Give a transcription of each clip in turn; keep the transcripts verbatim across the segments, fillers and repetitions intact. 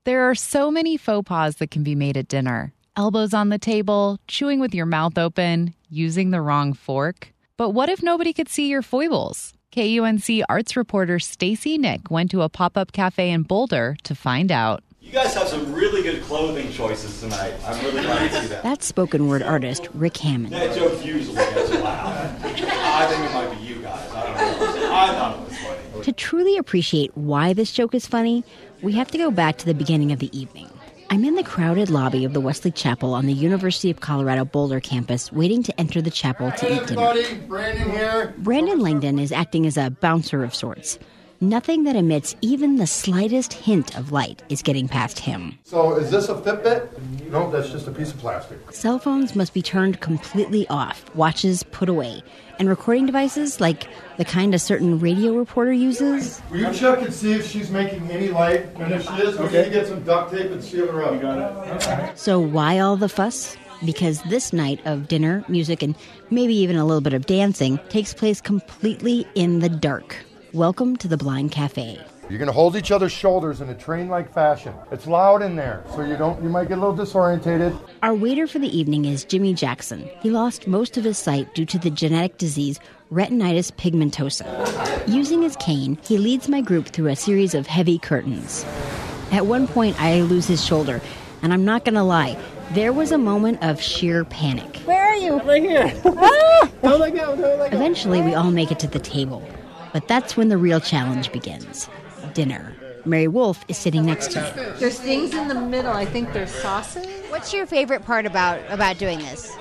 There are so many faux pas that can be made at dinner. Elbows on the table, chewing with your mouth open, using the wrong fork. But what if nobody could see your foibles? K U N C arts reporter Stacy Nick went to a pop-up cafe in Boulder to find out. You guys have some really good clothing choices tonight. I'm really glad to see that. That's spoken word artist Rick Hammond. That joke usually gets loud. I think it might be you guys. I don't know. I thought it was funny. To truly appreciate why this joke is funny, we have to go back to the beginning of the evening. I'm in the crowded lobby of the Wesley Chapel on the University of Colorado Boulder campus, waiting to enter the chapel to hey eat everybody, dinner. Brandon here. Brandon Langdon is acting as a bouncer of sorts. Nothing that emits even the slightest hint of light is getting past him. So is this a Fitbit? No, that's just a piece of plastic. Cell phones must be turned completely off, watches put away, and recording devices like the kind a certain radio reporter uses. Will you check and see if she's making any light? And if she is, we need to get some duct tape and seal her up. You got it. Okay. So why all the fuss? Because this night of dinner, music, and maybe even a little bit of dancing takes place completely in the dark. Welcome to the Blind Cafe. You're going to hold each other's shoulders in a train-like fashion. It's loud in there, so you don't. You might get a little disorientated. Our waiter for the evening is Jimmy Jackson. He lost most of his sight due to the genetic disease retinitis pigmentosa. Using his cane, he leads my group through a series of heavy curtains. At one point, I lose his shoulder, and I'm not going to lie, there was a moment of sheer panic. Where are you? I'm right here. Ah! Don't let go, don't let go. Eventually, we all make it to the table. But that's when the real challenge begins. Dinner. Mary Wolf is sitting next to me. There's things in the middle. I think there's sauces. What's your favorite part about, about doing this?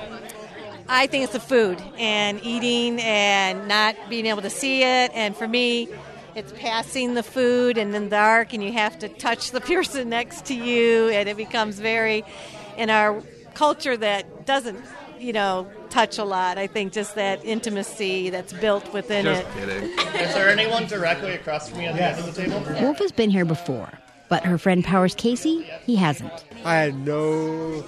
I think it's the food and eating and not being able to see it. And for me, it's passing the food and in the dark, and you have to touch the person next to you. And it becomes very, in our culture that doesn't, you know, touch a lot. I think just that intimacy that's built within Just it. kidding. Is there anyone directly across from me on the end of the table? Wolf has been here before, but her friend Powers Casey, he hasn't. I had no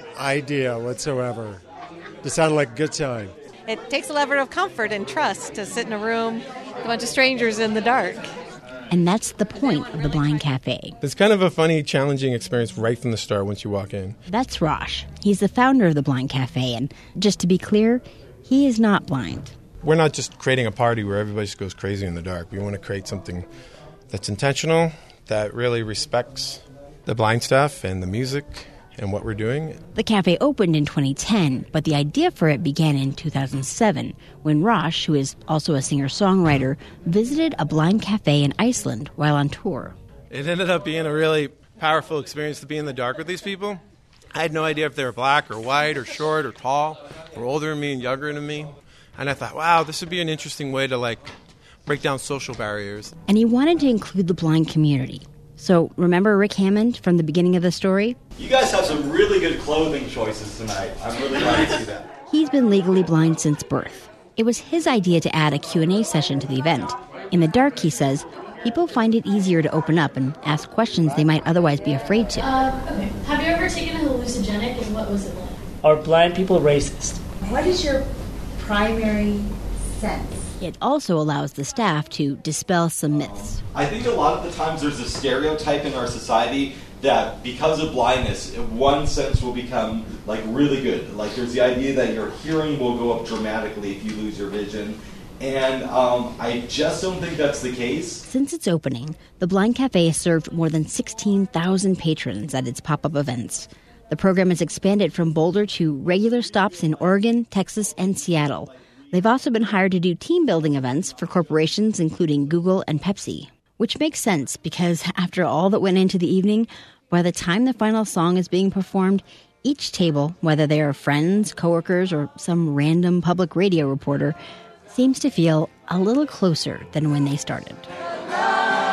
idea whatsoever. It sounded like a good time. It takes a level of comfort and trust to sit in a room with a bunch of strangers in the dark. And that's the point of the Blind Cafe. It's kind of a funny, challenging experience right from the start once you walk in. That's Rosh. He's the founder of the Blind Cafe, and just to be clear, he is not blind. We're not just creating a party where everybody just goes crazy in the dark. We want to create something that's intentional, that really respects the blind stuff and the music and what we're doing. The cafe opened in twenty ten, but the idea for it began in two thousand seven, when Rosh, who is also a singer-songwriter, visited a blind cafe in Iceland while on tour. It ended up being a really powerful experience to be in the dark with these people. I had no idea if they were black or white or short or tall or older than me and younger than me. And I thought, wow, this would be an interesting way to, like, break down social barriers. And he wanted to include the blind community. So, remember Rick Hammond from the beginning of the story? You guys have some really good clothing choices tonight. I'm really glad to see that. He's been legally blind since birth. It was his idea to add a Q and A session to the event. In the dark, he says, people find it easier to open up and ask questions they might otherwise be afraid to. Uh, okay. Have you ever taken a hallucinogenic, and what was it like? Are blind people racist? What is your primary sense? It also allows the staff to dispel some myths. I think a lot of the times there's a stereotype in our society that because of blindness, one sense will become like really good. Like there's the idea that your hearing will go up dramatically if you lose your vision. And um, I just don't think that's the case. Since its opening, the Blind Cafe has served more than sixteen thousand patrons at its pop-up events. The program has expanded from Boulder to regular stops in Oregon, Texas, and Seattle. They've also been hired to do team-building events for corporations including Google and Pepsi. Which makes sense because after all that went into the evening, by the time the final song is being performed, each table, whether they are friends, coworkers, or some random public radio reporter, seems to feel a little closer than when they started.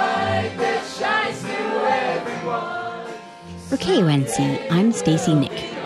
For K U N C, I'm Stacy Nick.